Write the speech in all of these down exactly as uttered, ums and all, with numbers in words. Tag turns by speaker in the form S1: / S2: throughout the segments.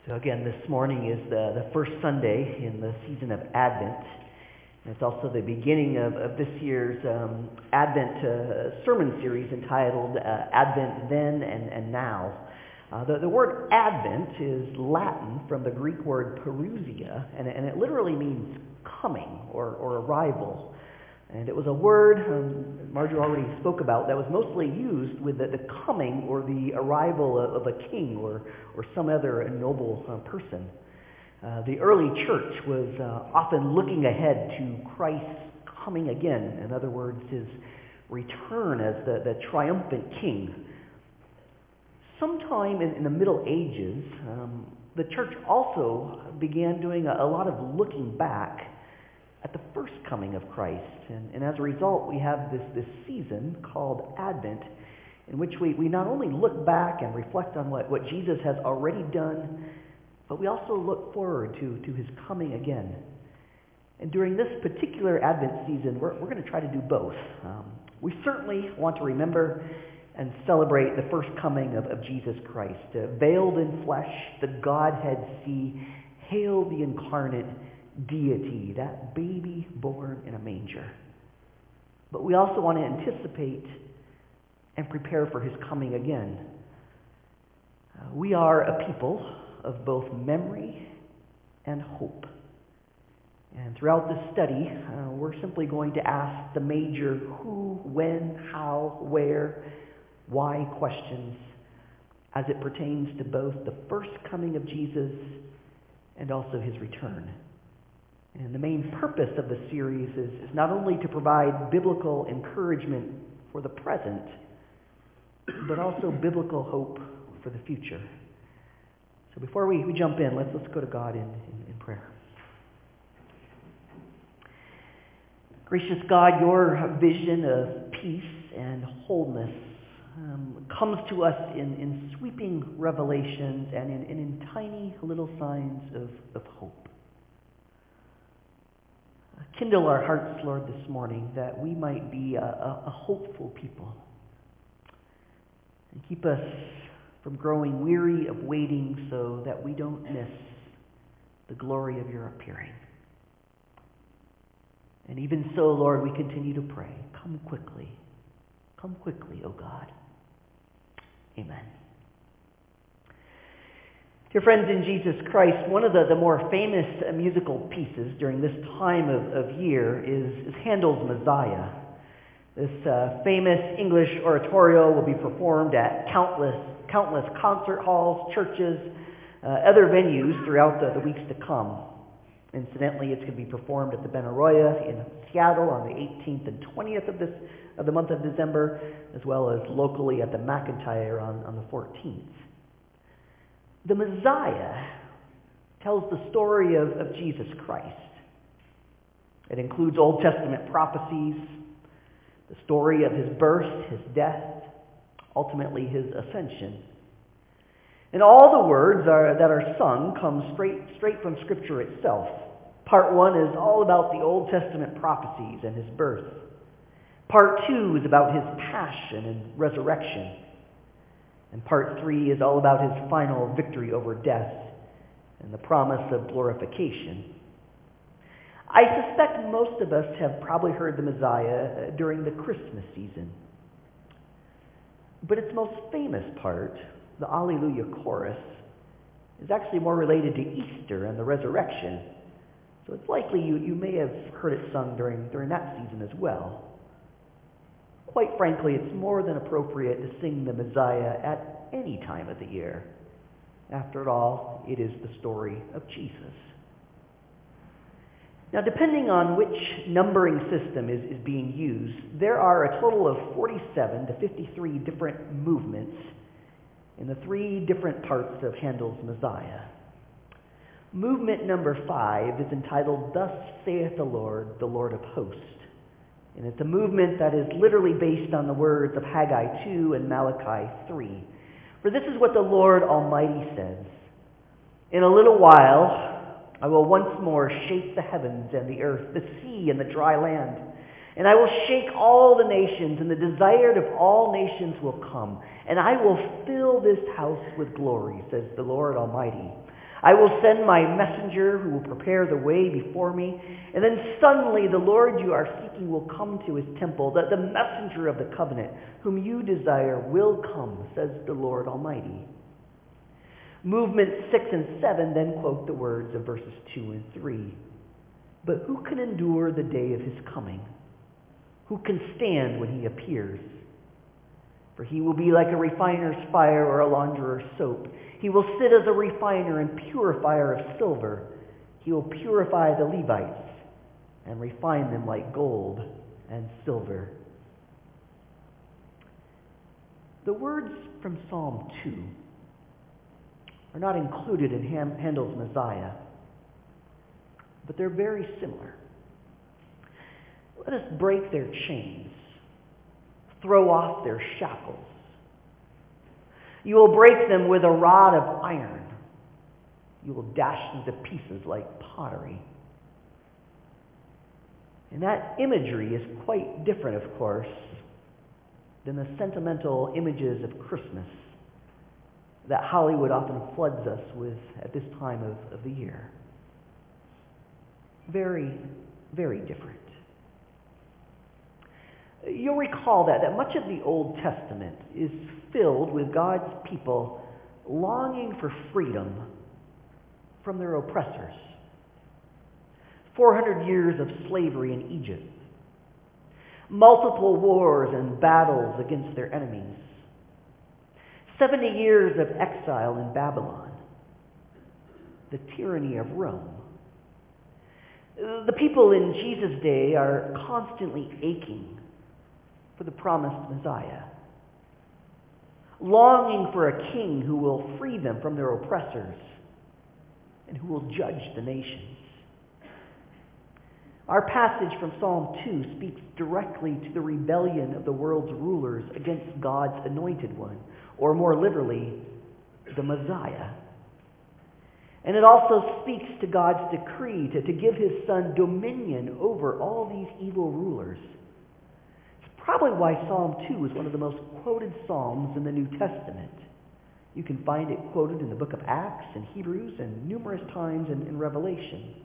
S1: So again, this morning is the, the first Sunday in the season of Advent. And it's also the beginning of, of this year's um, Advent uh, sermon series entitled uh, Advent Then and, and Now. Uh, the, the word Advent is Latin from the Greek word parousia, and, and it literally means coming or, or arrival. And it was a word, um, Marjorie already spoke about, that was mostly used with the, the coming or the arrival of, of a king or, or some other noble uh, person. Uh, the early church was uh, often looking ahead to Christ's coming again. In other words, his return as the, the triumphant king. Sometime in, in the Middle Ages, um, the church also began doing a, a lot of looking back at the first coming of Christ. And, and as a result, we have this, this season called Advent, in which we, we not only look back and reflect on what, what Jesus has already done, but we also look forward to, to his coming again. And during this particular Advent season, we're, we're going to try to do both. Um, we certainly want to remember and celebrate the first coming of, of Jesus Christ, uh, veiled in flesh, the Godhead see, hail the incarnate deity, that baby born in a manger. But we also want to anticipate and prepare for his coming again. Uh, we are a people of both memory and hope. And throughout this study, uh, we're simply going to ask the major who, when, how, where, why questions as it pertains to both the first coming of Jesus and also his return. And the main purpose of the series is, is not only to provide biblical encouragement for the present, but also biblical hope for the future. So before we, we jump in, let's, let's go to God in, in, in prayer. Gracious God, your vision of peace and wholeness um, comes to us in, in sweeping revelations and in, and in tiny little signs of, of hope. Kindle our hearts, Lord, this morning, that we might be a, a, a hopeful people. And keep us from growing weary of waiting so that we don't miss the glory of your appearing. And even so, Lord, we continue to pray. Come quickly. Come quickly, O God. Amen. Dear friends in Jesus Christ, one of the, the more famous uh, musical pieces during this time of, of year is, is Handel's Messiah. This uh, famous English oratorio will be performed at countless countless concert halls, churches, uh, other venues throughout the, the weeks to come. Incidentally, it's going to be performed at the Benaroya in Seattle on the eighteenth and twentieth of this of the month of December, as well as locally at the McIntyre on, on the fourteenth. The Messiah tells the story of, of Jesus Christ. It includes Old Testament prophecies, the story of his birth, his death, ultimately his ascension. And all the words are, that are sung come straight, straight from Scripture itself. Part one is all about the Old Testament prophecies and his birth. Part two is about his passion and resurrection. And part three is all about his final victory over death and the promise of glorification. I suspect most of us have probably heard the Messiah during the Christmas season. But its most famous part, the Alleluia chorus, is actually more related to Easter and the resurrection. So it's likely you, you may have heard it sung during, during that season as well. Quite frankly, it's more than appropriate to sing the Messiah at any time of the year. After all, it is the story of Jesus. Now, depending on which numbering system is, is being used, there are a total of forty-seven to fifty-three different movements in the three different parts of Handel's Messiah. Movement number five is entitled, Thus saith the Lord, the Lord of hosts. And it's a movement that is literally based on the words of Haggai two and Malachi three. For this is what the Lord Almighty says, In a little while I will once more shake the heavens and the earth, the sea and the dry land. And I will shake all the nations, and the desired of all nations will come. And I will fill this house with glory, says the Lord Almighty. I will send my messenger who will prepare the way before me. And then suddenly the Lord you are seeking will come to his temple. The, the messenger of the covenant whom you desire will come, says the Lord Almighty. Movements six and seven then quote the words of verses two and three. But who can endure the day of his coming? Who can stand when he appears? For he will be like a refiner's fire or a launderer's soap. He will sit as a refiner and purifier of silver. He will purify the Levites and refine them like gold and silver. The words from Psalm two are not included in Handel's Messiah, but they're very similar. Let us break their chains, throw off their shackles. You will break them with a rod of iron. You will dash them to pieces like pottery. And that imagery is quite different, of course, than the sentimental images of Christmas that Hollywood often floods us with at this time of, of the year. Very, very different. You'll recall that, that much of the Old Testament is filled with God's people longing for freedom from their oppressors. four hundred years of slavery in Egypt. Multiple wars and battles against their enemies. seventy years of exile in Babylon. The tyranny of Rome. The people in Jesus' day are constantly aching for the promised Messiah, longing for a king who will free them from their oppressors and who will judge the nations. Our passage from Psalm two speaks directly to the rebellion of the world's rulers against God's anointed one, or more literally, the Messiah. And it also speaks to God's decree to, to give his son dominion over all these evil rulers. Probably why Psalm two is one of the most quoted psalms in the New Testament. You can find it quoted in the book of Acts and Hebrews and numerous times in, in Revelation.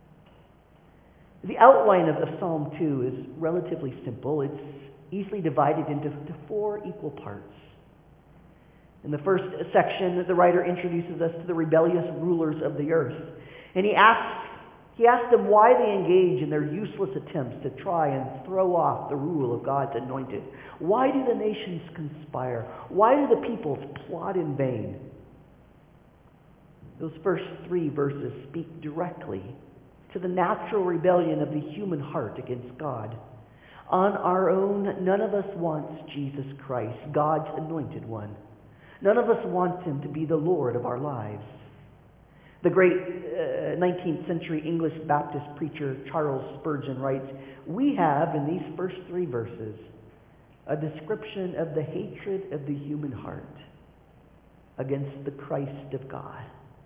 S1: The outline of, of Psalm two is relatively simple. It's easily divided into to four equal parts. In the first section, the writer introduces us to the rebellious rulers of the earth. And he asks He asked them why they engage in their useless attempts to try and throw off the rule of God's anointed. Why do the nations conspire? Why do the peoples plot in vain? Those first three verses speak directly to the natural rebellion of the human heart against God. On our own, none of us wants Jesus Christ, God's anointed one. None of us wants him to be the Lord of our lives. The great uh, nineteenth century English Baptist preacher Charles Spurgeon writes, "We have in these first three verses a description of the hatred of the human heart against the Christ of God."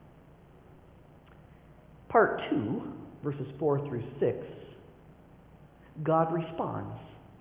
S1: Part two, verses four through six, God responds.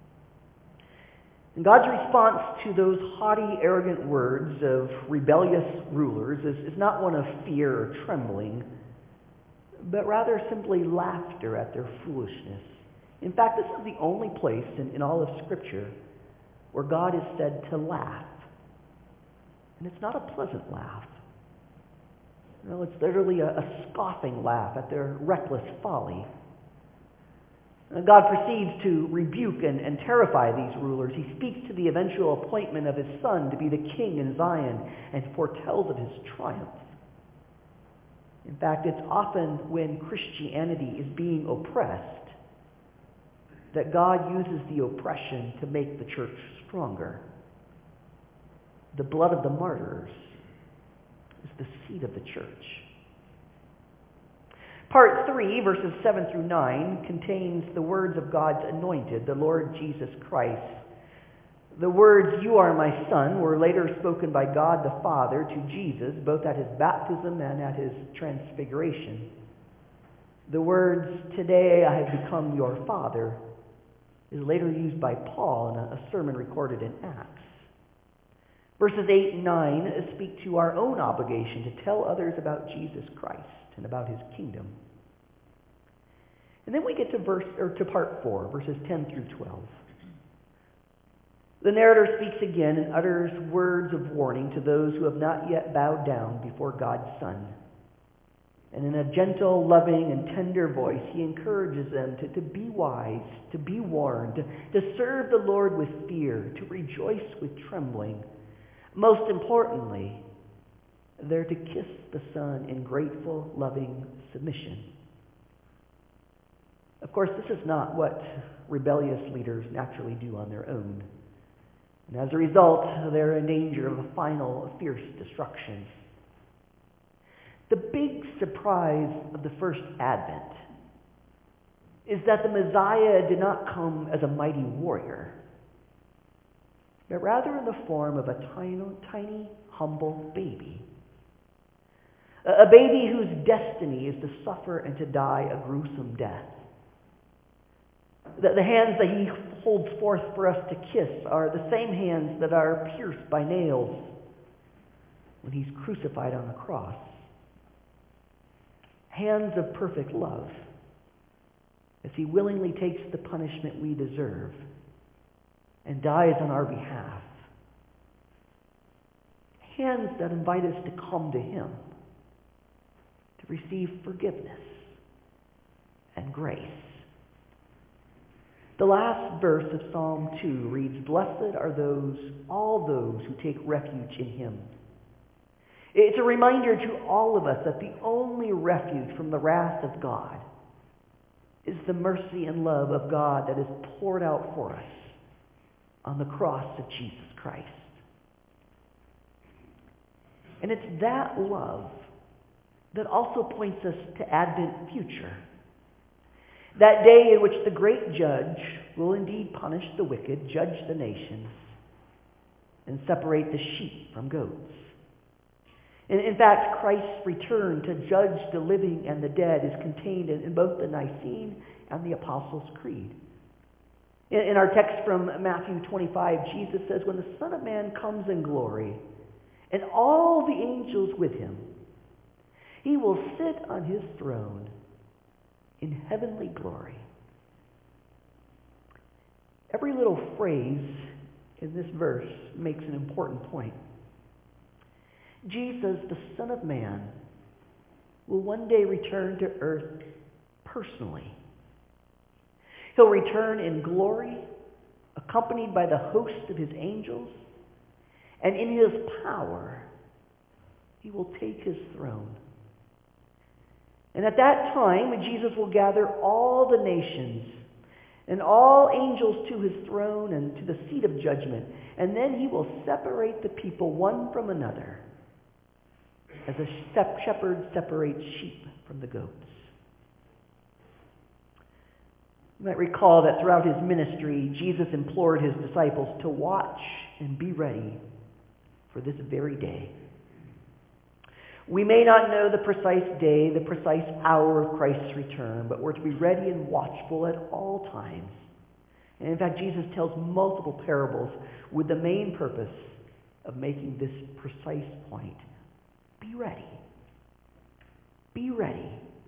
S1: And God's response to those haughty, arrogant words of rebellious rulers is, is not one of fear or trembling, but rather simply laughter at their foolishness. In fact, this is the only place in, in all of Scripture where God is said to laugh. And it's not a pleasant laugh. No, it's literally a, a scoffing laugh at their reckless folly. God proceeds to rebuke and, and terrify these rulers. He speaks to the eventual appointment of his son to be the king in Zion and foretells of his triumph. In fact, it's often when Christianity is being oppressed that God uses the oppression to make the church stronger. The blood of the martyrs is the seed of the church. Part three, verses seven through nine, contains the words of God's anointed, the Lord Jesus Christ. The words, "You are my son," were later spoken by God the Father to Jesus, both at his baptism and at his transfiguration. The words, "Today I have become your father," is later used by Paul in a, a sermon recorded in Acts. Verses eight and nine speak to our own obligation to tell others about Jesus Christ and about his kingdom. And then we get to verse or to part four, verses ten through twelve. The narrator speaks again and utters words of warning to those who have not yet bowed down before God's Son. And in a gentle, loving, and tender voice, he encourages them to, to be wise, to be warned, to, to serve the Lord with fear, to rejoice with trembling. Most importantly, they're to kiss the Son in grateful, loving submission. Of course, this is not what rebellious leaders naturally do on their own. And as a result, they're in danger of a final, fierce destruction. The big surprise of the first Advent is that the Messiah did not come as a mighty warrior, but rather in the form of a tiny, tiny, humble baby. A baby whose destiny is to suffer and to die a gruesome death. The hands that he holds forth for us to kiss are the same hands that are pierced by nails when he's crucified on the cross. Hands of perfect love, as he willingly takes the punishment we deserve and dies on our behalf. Hands that invite us to come to him, to receive forgiveness and grace. The last verse of Psalm two reads, "Blessed are those, all those who take refuge in him." It's a reminder to all of us that the only refuge from the wrath of God is the mercy and love of God that is poured out for us on the cross of Jesus Christ. And it's that love that also points us to Advent future. That day in which the great judge will indeed punish the wicked, judge the nations, and separate the sheep from goats. And in fact, Christ's return to judge the living and the dead is contained in, in both the Nicene and the Apostles' Creed. In, in our text from Matthew twenty-five, Jesus says, "When the Son of Man comes in glory, and all the angels with him, he will sit on his throne in heavenly glory." Every little phrase in this verse makes an important point. Jesus, the Son of Man, will one day return to earth personally. He'll return in glory, accompanied by the host of his angels, and in his power, he will take his throne. And at that time, Jesus will gather all the nations and all angels to his throne and to the seat of judgment. And then he will separate the people one from another, as a shepherd separates sheep from the goats. You might recall that throughout his ministry, Jesus implored his disciples to watch and be ready for this very day. We may not know the precise day, the precise hour of Christ's return, but we're to be ready and watchful at all times. And in fact, Jesus tells multiple parables with the main purpose of making this precise point. Be ready. Be ready.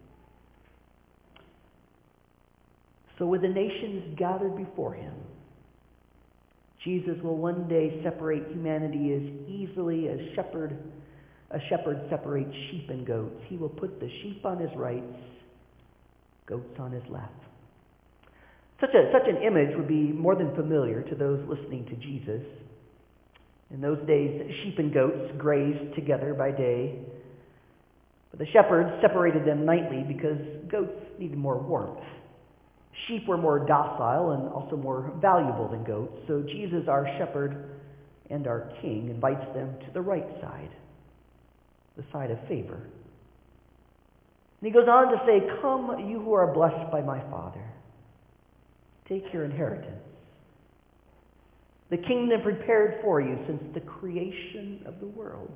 S1: So with the nations gathered before him, Jesus will one day separate humanity as easily as shepherd A shepherd separates sheep and goats. He will put the sheep on his right, goats on his left. Such a, such an image would be more than familiar to those listening to Jesus. In those days, sheep and goats grazed together by day. But the shepherds separated them nightly because goats needed more warmth. Sheep were more docile and also more valuable than goats. So Jesus, our shepherd and our king, invites them to the right side, the side of favor. And he goes on to say, "Come, you who are blessed by my Father. Take your inheritance. The kingdom prepared for you since the creation of the world."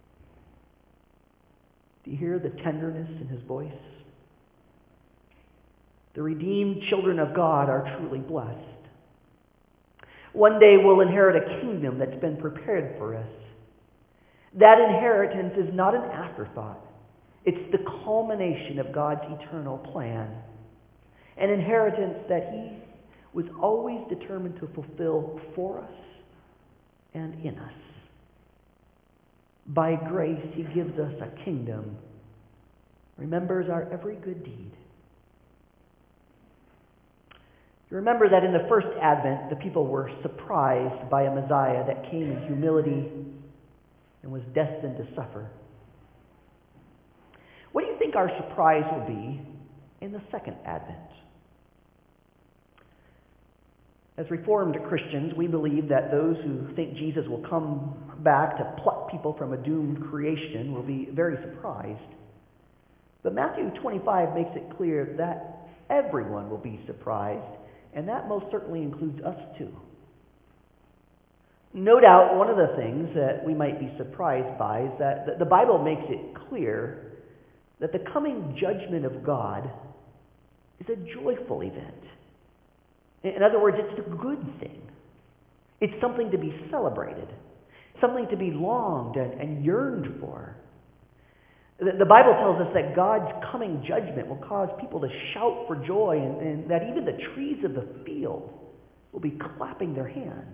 S1: Do you hear the tenderness in his voice? The redeemed children of God are truly blessed. One day we'll inherit a kingdom that's been prepared for us. That inheritance is not an afterthought. It's the culmination of God's eternal plan. An inheritance that he was always determined to fulfill for us and in us. By grace, he gives us a kingdom, remembers our every good deed. You remember that in the first Advent, the people were surprised by a Messiah that came in humility and was destined to suffer. What do you think our surprise will be in the second Advent? As Reformed Christians, we believe that those who think Jesus will come back to pluck people from a doomed creation will be very surprised. But Matthew twenty-five makes it clear that everyone will be surprised, and that most certainly includes us too. No doubt one of the things that we might be surprised by is that the Bible makes it clear that the coming judgment of God is a joyful event. In other words, it's a good thing. It's something to be celebrated, something to be longed and, and yearned for. The, the Bible tells us that God's coming judgment will cause people to shout for joy, and, and that even the trees of the field will be clapping their hands.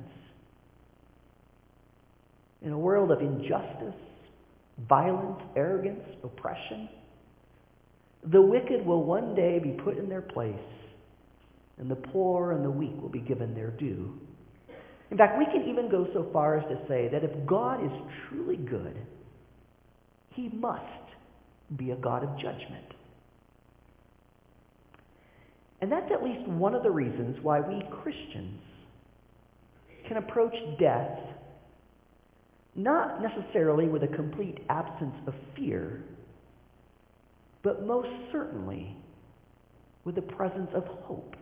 S1: In a world of injustice, violence, arrogance, oppression, the wicked will one day be put in their place, and the poor and the weak will be given their due. In fact, we can even go so far as to say that if God is truly good, he must be a God of judgment. And that's at least one of the reasons why we Christians can approach death not necessarily with a complete absence of fear, but most certainly with the presence of hope.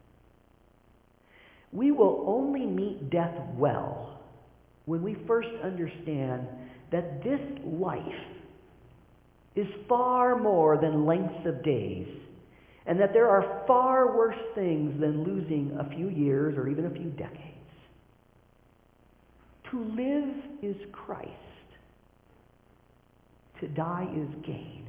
S1: We will only meet death well when we first understand that this life is far more than lengths of days, and that there are far worse things than losing a few years or even a few decades. To live is Christ. To die is gain.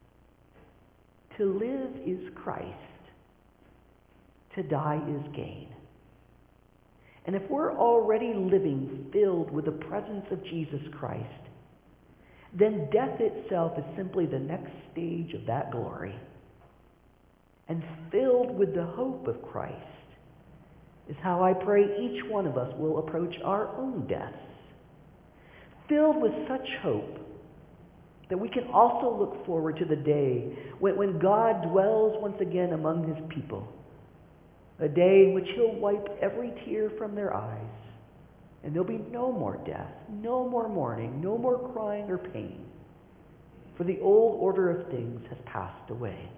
S1: To live is Christ. To die is gain. And if we're already living filled with the presence of Jesus Christ, then death itself is simply the next stage of that glory. And filled with the hope of Christ is how I pray each one of us will approach our own deaths. Filled with such hope that we can also look forward to the day when, when God dwells once again among his people. A day in which he'll wipe every tear from their eyes. And there'll be no more death, no more mourning, no more crying or pain. For the old order of things has passed away.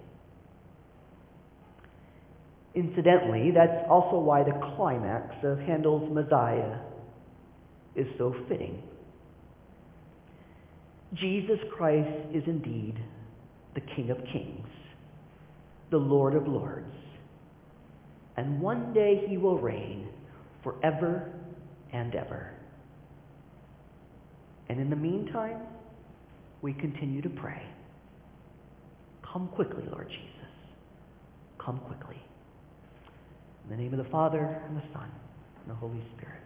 S1: Incidentally, that's also why the climax of Handel's Messiah is so fitting. Jesus Christ is indeed the King of Kings, the Lord of Lords. And one day he will reign forever and ever. And in the meantime, we continue to pray. Come quickly, Lord Jesus. Come quickly. In the name of the Father, and the Son, and the Holy Spirit.